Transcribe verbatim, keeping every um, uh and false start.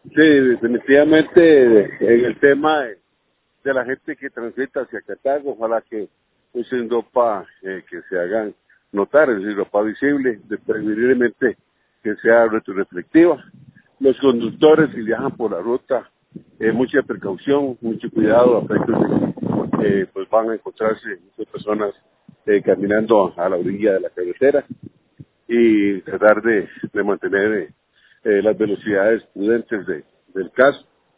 Sí, definitivamente en el tema de, de la gente que transita hacia Cartago, ojalá que usen ropa eh, que se hagan notar, es decir, ropa visible, de preferiblemente que sea retroreflectiva. Los conductores si viajan por la ruta, eh, mucha precaución, mucho cuidado, a efectos de que eh, pues van a encontrarse muchas personas eh, caminando a la orilla de la carretera y tratar de, de mantener eh, eh, las velocidades prudentes de, del caso.